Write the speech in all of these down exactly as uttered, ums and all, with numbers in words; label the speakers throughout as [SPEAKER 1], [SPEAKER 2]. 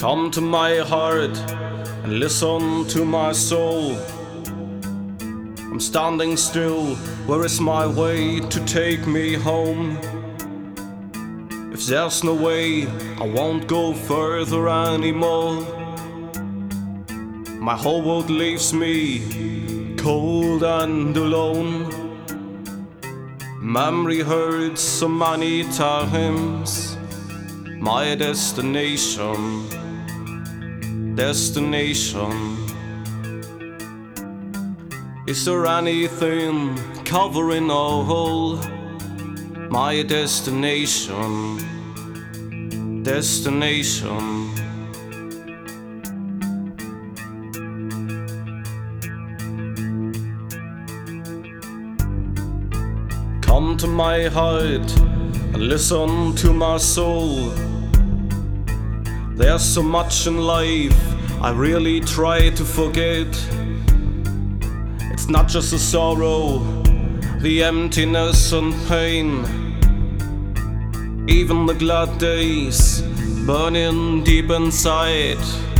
[SPEAKER 1] Come to my heart and listen to my soul. I'm standing still, where is my way to take me home? If there's no way, I won't go further anymore. My whole world leaves me cold and alone. Memory hurts so many times. My destination, destination. Is there anything covering all my destination, destination? Come to my heart and listen to my soul. There's so much in life I really try to forget. It's not just the sorrow, the emptiness and pain. Even the glad days burning deep inside.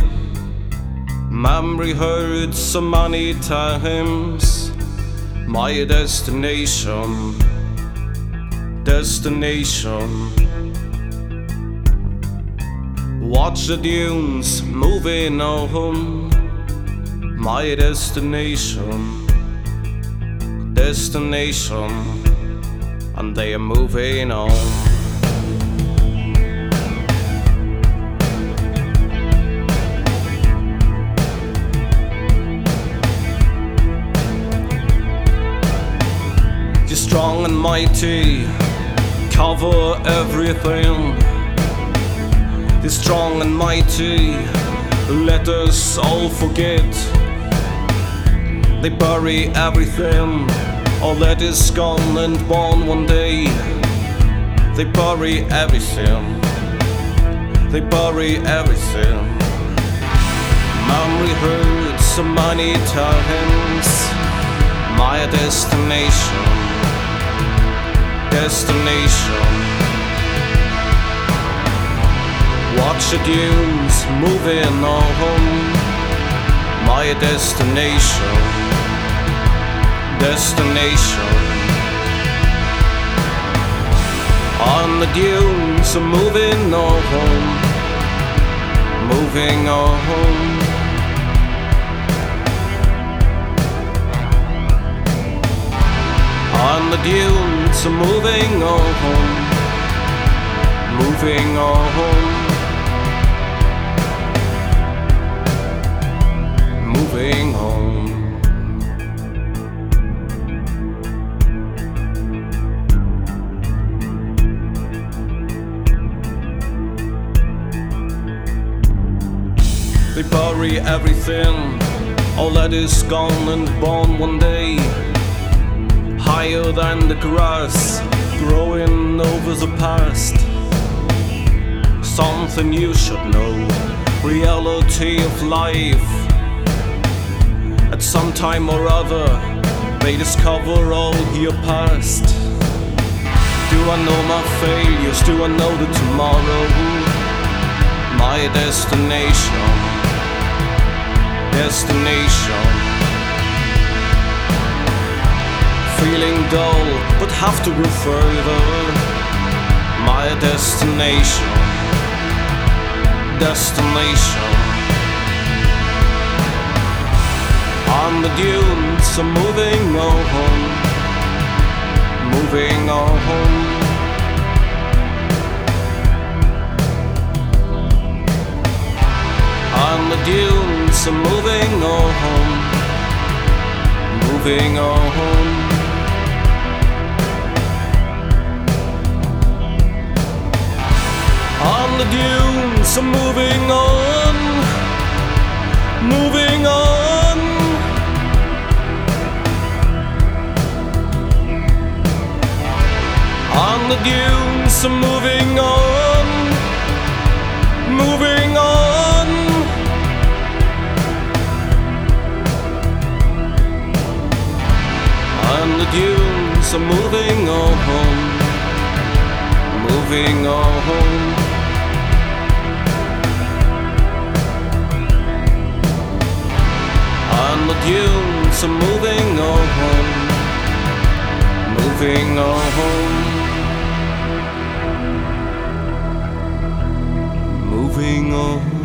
[SPEAKER 1] Memory hurts so many times. My destination, destination. Watch the dunes moving on. My destination, destination. And they are moving on. You're strong and mighty, cover everything. You're strong and mighty, let us all forget. They bury everything, all that is gone and born one day. They bury everything, they bury everything. Memory hurts so many times. My destination, destination. Watch the dunes moving on. My destination, destination. On the dunes are moving on, moving on. On the dunes are moving on, moving on. Moving home. They bury everything, all that is gone and born one day. Higher than the grass, growing over the past. Something you should know, reality of life. At some time or other, they discover all your past. Do I know my failures? Do I know the tomorrow? My destination, destination. Feeling dull, but have to go further. My destination, destination. On the dunes are moving on, moving on. On the dunes are moving on, moving on. On the dunes are moving on, moving on. On the dunes are moving on, moving on. On the dunes are moving on, moving on. you, so moving on, moving on, moving on.